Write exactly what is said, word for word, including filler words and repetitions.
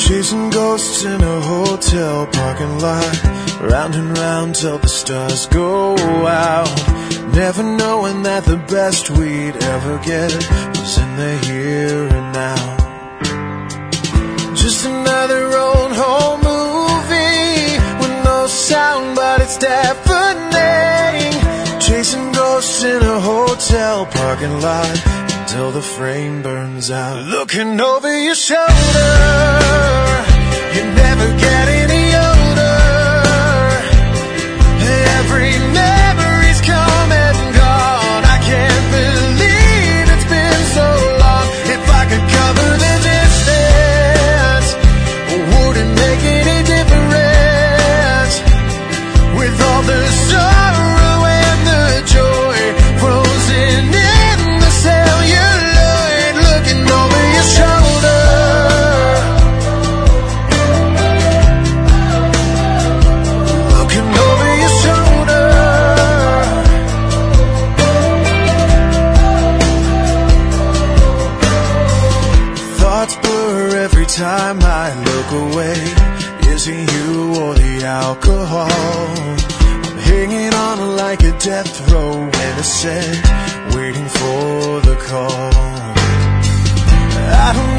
Chasing ghosts in a hotel parking lot, round and round till the stars go out, never knowing that the best we'd ever get was in the here and now. Just another old home movie with no sound, but it's deafening. Chasing ghosts in a hotel parking lot till the frame burns out. Looking over your shoulder, you never get any older. Every memory's come and gone. I can't believe it's been so long. If I could cover the distance, would it make any difference? With all the sorrow and the joy frozen in the celluloid, looking over your shoulder. Looking over your shoulder. Thoughts blur every time I look away. Is it you or the alcohol? I'm hanging on like a death row innocent, waiting for the call. I don't